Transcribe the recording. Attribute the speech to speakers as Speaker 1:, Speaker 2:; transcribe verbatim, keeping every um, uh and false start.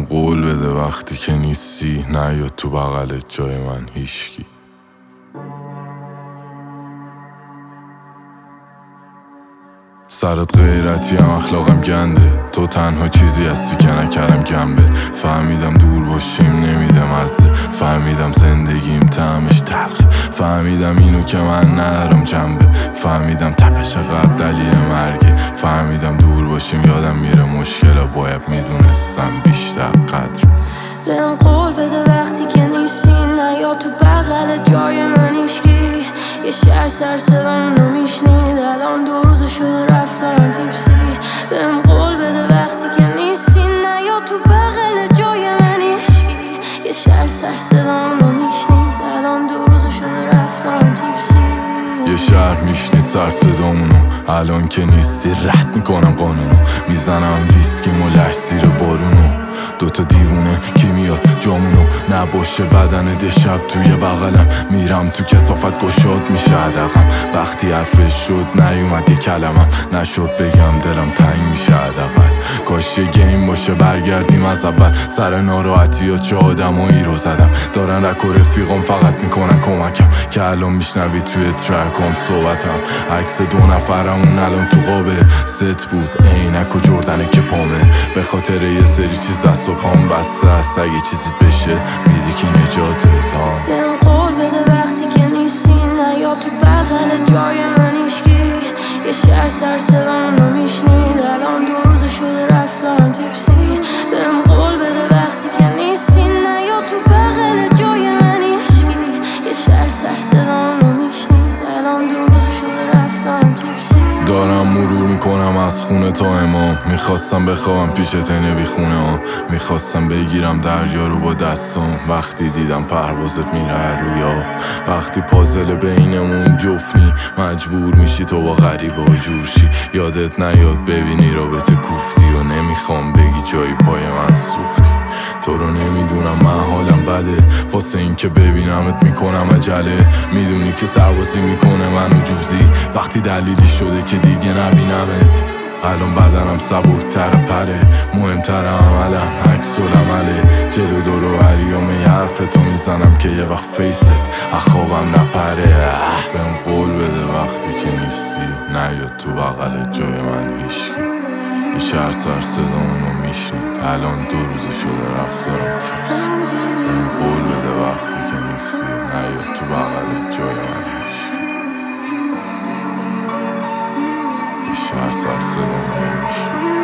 Speaker 1: قول بده وقتی که نیستی نیاد تو بغلت جای من هیشکی. سرت غیرتی هم اخلاقم گنده، تو تنها چیزی هستی که نکردم گنبه. فهمیدم دور باشیم نمیده مزه، فهمیدم زندگیم طعمش تلخه، فهمیدم اینو که من ندارم جنبه، فهمیدم تپش قلب دلیل مرگه، فهمیدم دور باشیم یادم میره مشکل باید میدونستم بیشتر قدر.
Speaker 2: بهم قول بده وقتی که نیستی نیاد تو بغل جای من هیشکی. یه شهر سر صدامونو میشنید الان دو روز شده رفتم تیپسی. بهم قول بده وقتی که نیستی نیاد تو بغل جای من هیشکی. یه شهر سر صدامونو میشنید الان دو روز شده رفتم تیپسی.
Speaker 1: یه شهر میشنید سر صدامونو الان که نیستی رد میکنم قانونو، میزنم ویسکیمو لش زیر بارونو. دوتا دیوونه کی میاد جامونو نباشه بدن شب توی بغلم، میرم تو کثافت گشاد میشه عدقم. وقتی حرفش شد نیومد یه کلمم، نشد بگم دلم تنگ میشه عدقل. کاش یه گیم باشه برگردیم از اول، سر ناراحتی ها چه آدمایی رو زدم دارن رک و رفیقم فقط میکنن کمکم، که الان میشنوی توی ترکام صحبتم. عکس دو نفرمون الان تو قابه ست بود عینک و جردنه که پامه، به خاطر یه سری چیز دست و پام بسته است، اگه چیزی بشه میدی که نجاته تا.
Speaker 2: بهم قول بده وقتی که نیستی نیاد تو بغل جای من هیشکی. یه شهر سر صدامونو میشنید الان دو روز شده رفتم تیپسی. بهم قول بده وقتی که نیستی نیاد تو بغل جای من هیشکی. یه شهر سر صدامونو میشنید الان دو روز شده رفتم تیپسی.
Speaker 1: دارم مرور میکنم از خونه تا امام، میخواستم بخوابم پیش تنه بی خونه ها، میخواستم بگیرم دریا رو با دستام. وقتی دیدم پروازت میره رویا، وقتی پازل بینمون جفنی مجبور میشی تو با غریبه ها جورشی. یادت نیاد ببینی رابطه کوفتی و نمیخوام بگی جایی پای من سوختی. تو رو نمیدونم من حالم بده، واسه این که ببینمت میکنم عجله. میدونی که سربازی میکنه منو جوزی، وقتی دلیلی شده که دیگه نبینمت. الان بدنم سبکتر پره، مهمتر عملم عکس العمله. جلو دور و بریام یه حرفتو میزنم که یه وقت فیست اخوابم نپره. بهم قول بده وقتی که نیستی نیاد تو بغل جای من هیشکی. یه شهر سر صدامونو میشنید الان دو روز شده رفتارم تیپس. بهم قول بده وقتی که نیستی نیاد تو بغل جای من هیشکی. یه شهر سر صدامونو میشنید.